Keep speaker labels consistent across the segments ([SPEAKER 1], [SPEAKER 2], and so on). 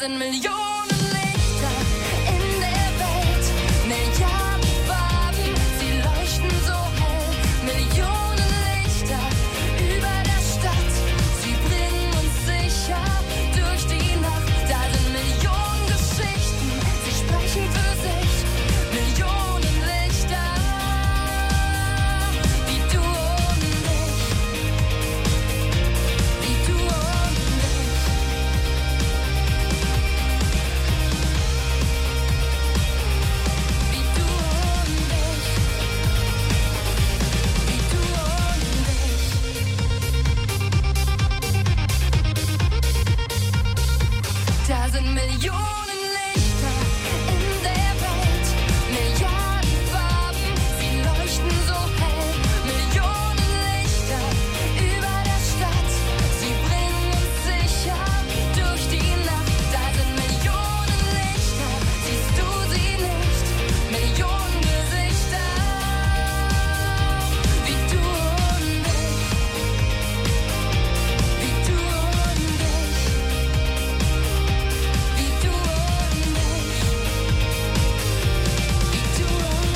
[SPEAKER 1] sind Millionen Lichter in der Welt, Milliarden Farben, sie leuchten so hell. Millionen Lichter über der Stadt, sie bringen uns sicher durch die Nacht. Da sind Millionen Geschichten, sie sprechen für sich. Millionen Lichter, wie du und ich, wie du und ich. Wie du und ich, wie du und ich. Da sind Millionen Lichter in der Welt, Milliarden Farben, sie leuchten so hell. Millionen Lichter über der Stadt, sie bringen uns sicher durch die Nacht. Da sind Millionen Lichter, siehst du sie nicht? Millionen Gesichter, wie du und ich, wie du und ich, wie du und ich, wie du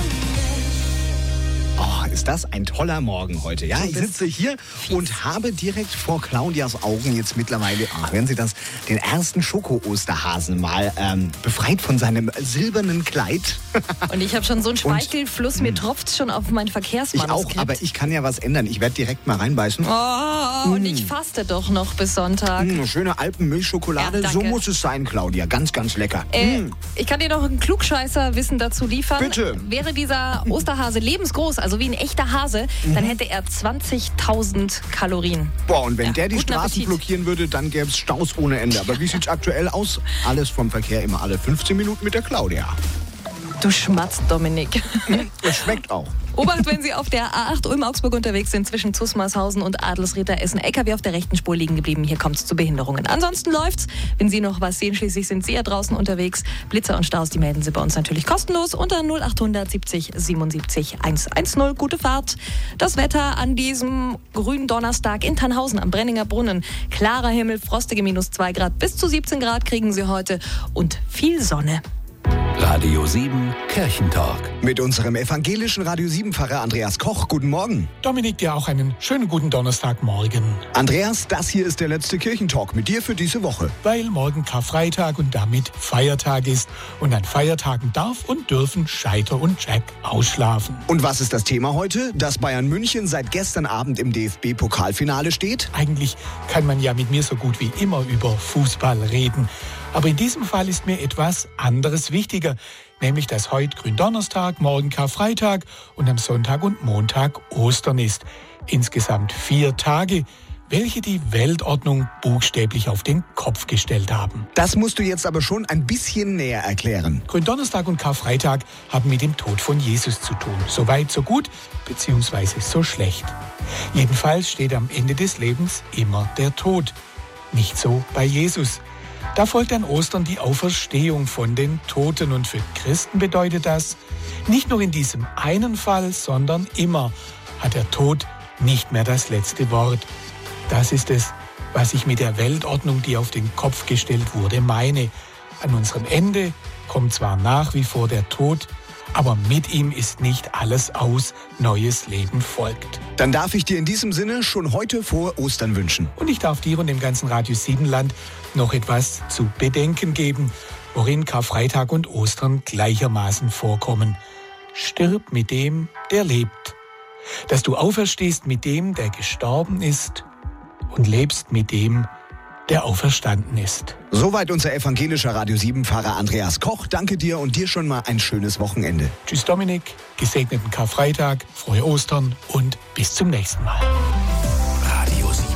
[SPEAKER 1] und ich.
[SPEAKER 2] Oh, ist das ein toller Morgen heute. Ja, ich sitze hier und habe direkt vor Claudias Augen jetzt mittlerweile, hören Sie das, den ersten Schoko-Osterhasen mal befreit von seinem silbernen Kleid.
[SPEAKER 3] Und ich habe schon so einen Speichelfluss, mir tropft schon auf mein
[SPEAKER 2] Ich
[SPEAKER 3] Verkehrsmanuskript.
[SPEAKER 2] auch, aber ich kann ja was ändern. Ich werde direkt mal reinbeißen.
[SPEAKER 3] Und ich faste doch noch bis Sonntag.
[SPEAKER 2] Schöne Alpenmilchschokolade,
[SPEAKER 3] Ja,
[SPEAKER 2] so
[SPEAKER 3] danke.
[SPEAKER 2] muss es sein, Claudia. Ganz, ganz lecker.
[SPEAKER 3] Ich kann dir noch ein Klugscheißer-Wissen dazu liefern.
[SPEAKER 2] Bitte.
[SPEAKER 3] Wäre dieser Osterhase lebensgroß, also wie ein echter Hase, dann hätte er 20.000 Kalorien.
[SPEAKER 2] Boah, und wenn
[SPEAKER 3] Ja,
[SPEAKER 2] der die
[SPEAKER 3] guten
[SPEAKER 2] Straßen
[SPEAKER 3] Appetit.
[SPEAKER 2] blockieren würde, dann gäbe es Staus ohne Ende. Aber wie sieht's aktuell aus? Alles vom Verkehr immer alle 15 Minuten mit der Claudia.
[SPEAKER 3] Du schmatzt, Dominik.
[SPEAKER 2] Es schmeckt auch.
[SPEAKER 3] Obacht, wenn Sie auf der A8 Ulm-Augsburg unterwegs sind, zwischen Zusmarshausen und Adelsrieder Essen. LKW auf der rechten Spur liegen geblieben. Hier kommt es zu Behinderungen. Ansonsten läuft's. Wenn Sie noch was sehen, schließlich sind Sie ja draußen unterwegs. Blitzer und Staus, die melden Sie bei uns natürlich kostenlos unter 0800 70 77 110. Gute Fahrt. Das Wetter an diesem grünen Donnerstag in Tannhausen am Brenninger Brunnen. Klarer Himmel, frostige -2 Grad. Bis zu 17 Grad kriegen Sie heute und viel Sonne.
[SPEAKER 4] Radio 7 Kirchentalk.
[SPEAKER 2] Mit unserem evangelischen Radio 7-Pfarrer Andreas Koch. Guten Morgen.
[SPEAKER 5] Dominik, dir auch einen schönen guten Donnerstagmorgen.
[SPEAKER 2] Andreas, das hier ist der letzte Kirchentalk mit dir für diese Woche.
[SPEAKER 5] Weil morgen Karfreitag und damit Feiertag ist. Und an Feiertagen darf und dürfen Scheiter und Jack ausschlafen.
[SPEAKER 2] Und was ist das Thema heute? Dass Bayern München seit gestern Abend im DFB-Pokalfinale steht?
[SPEAKER 5] Eigentlich kann man ja mit mir so gut wie immer über Fußball reden. Aber in diesem Fall ist mir etwas anderes wichtiger. Nämlich, dass heute Gründonnerstag, morgen Karfreitag und am Sonntag und Montag Ostern ist. Insgesamt 4 Tage, welche die Weltordnung buchstäblich auf den Kopf gestellt haben.
[SPEAKER 2] Das musst du jetzt aber schon ein bisschen näher erklären.
[SPEAKER 5] Gründonnerstag und Karfreitag haben mit dem Tod von Jesus zu tun. So weit, so gut, beziehungsweise so schlecht. Jedenfalls steht am Ende des Lebens immer der Tod. Nicht so bei Jesus. Da folgt an Ostern die Auferstehung von den Toten. Und für Christen bedeutet das, nicht nur in diesem einen Fall, sondern immer hat der Tod nicht mehr das letzte Wort. Das ist es, was ich mit der Weltordnung, die auf den Kopf gestellt wurde, meine. An unserem Ende kommt zwar nach wie vor der Tod, aber mit ihm ist nicht alles aus, neues Leben folgt.
[SPEAKER 2] Dann darf ich dir in diesem Sinne schon heute frohe Ostern wünschen.
[SPEAKER 5] Und ich darf dir und dem ganzen Radio 7 Land noch etwas zu bedenken geben, worin Karfreitag und Ostern gleichermaßen vorkommen. Stirb mit dem, der lebt. Dass du auferstehst mit dem, der gestorben ist und lebst mit dem, der auferstanden ist.
[SPEAKER 2] Soweit unser evangelischer Radio 7-Pfarrer Andreas Koch. Danke dir und dir schon mal ein schönes Wochenende.
[SPEAKER 5] Tschüss Dominik, gesegneten Karfreitag, frohe Ostern und bis zum nächsten Mal.
[SPEAKER 4] Radio 7.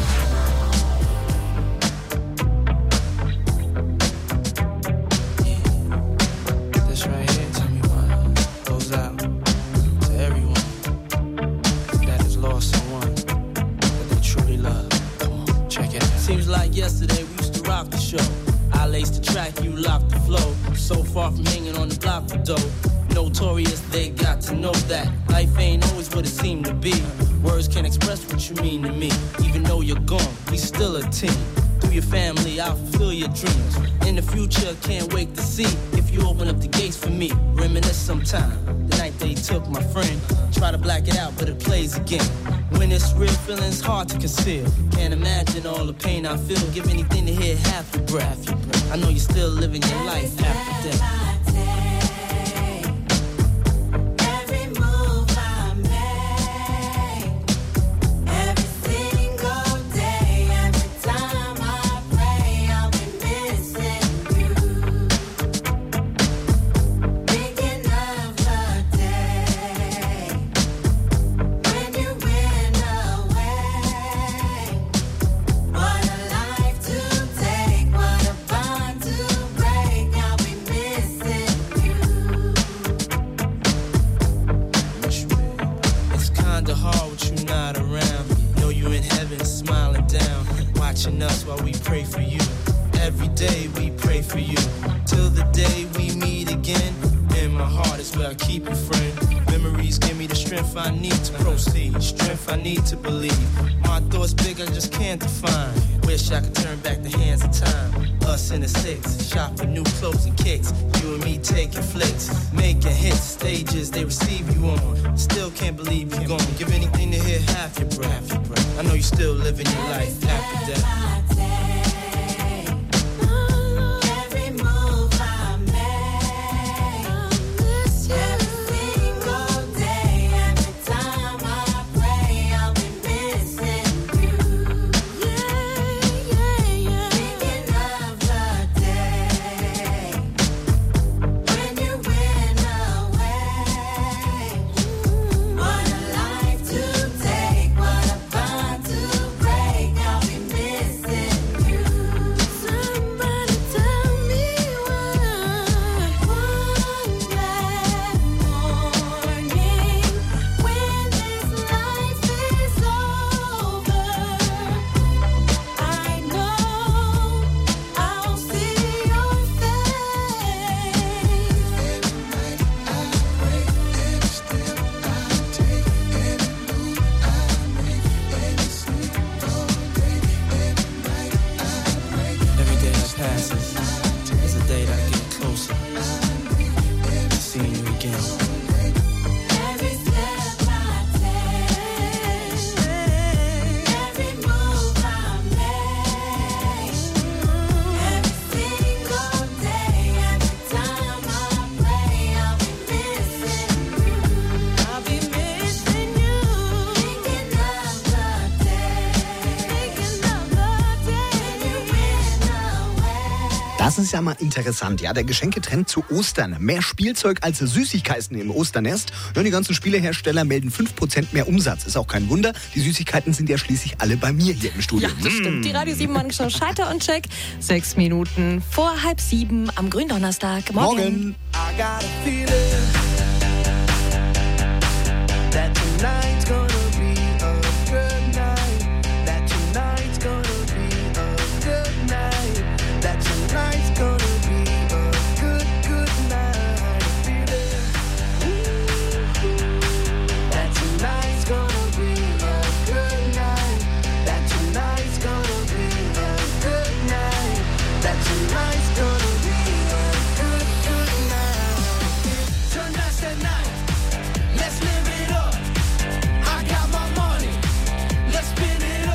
[SPEAKER 6] This right here, tell me what goes out to everyone that has lost someone that they truly love. Come on, check it out. Seems like yesterday we used to rock the show. I laced the track, you locked the flow. So far from hanging on the block for dough. Notorious, they got to know that life ain't always what it seemed to be. Words can't express what you mean to me. Even though you're gone, we still a team. through your family, I'll fulfill your dreams. In the future, can't wait to see if you open up the gates for me. Reminisce sometime, the night they took my friend. Try to black it out, but it plays again. When it's real, feeling's hard to conceal. Can't imagine all the pain I feel. Give anything to hear half your breath. I know you're still living your life after death. Us while we pray for you. Every day we pray for you. Till the day we meet again. In my heart is where I keep you, friend. Memories give me the strength I need to proceed. Strength I need to believe. My thoughts big, I just can't define. Wish I could turn back the hands of time. Us in the six, shop for new clothes and kicks. You and me taking flicks, making hits, stages they receive you on. Still can't believe you're gone. Give anything to hear half your breath. I know you're still living your life after death.
[SPEAKER 2] Das ist ja mal interessant, ja, der Geschenketrend zu Ostern. Mehr Spielzeug als Süßigkeiten im Osternest. Ja, die ganzen Spielehersteller melden 5% mehr Umsatz. Ist auch kein Wunder, die Süßigkeiten sind ja schließlich alle bei mir hier im Studio.
[SPEAKER 3] Ja, das stimmt. Die Radio 7 Morgenshow Scheiter und Check. 6 Minuten vor 6:30 am Gründonnerstag. Morgen.
[SPEAKER 2] Morgen.
[SPEAKER 6] I got a feeling